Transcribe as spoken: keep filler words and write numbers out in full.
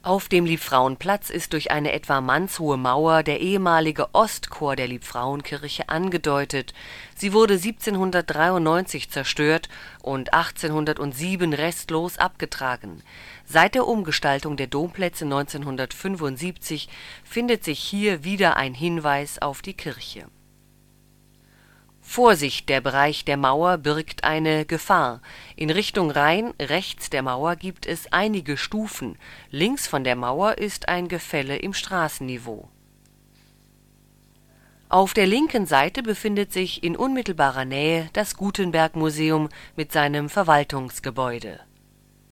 Auf dem Liebfrauenplatz ist durch eine etwa mannshohe Mauer der ehemalige Ostchor der Liebfrauenkirche angedeutet. Sie wurde siebzehnhundertdreiundneunzig zerstört und achtzehnhundertsieben restlos abgetragen. Seit der Umgestaltung der Domplätze neunzehnhundertfünfundsiebzig findet sich hier wieder ein Hinweis auf die Kirche. Vorsicht, der Bereich der Mauer birgt eine Gefahr. In Richtung Rhein rechts der Mauer gibt es einige Stufen. Links von der Mauer ist ein Gefälle im Straßenniveau. Auf der linken Seite befindet sich in unmittelbarer Nähe das Gutenberg-Museum mit seinem Verwaltungsgebäude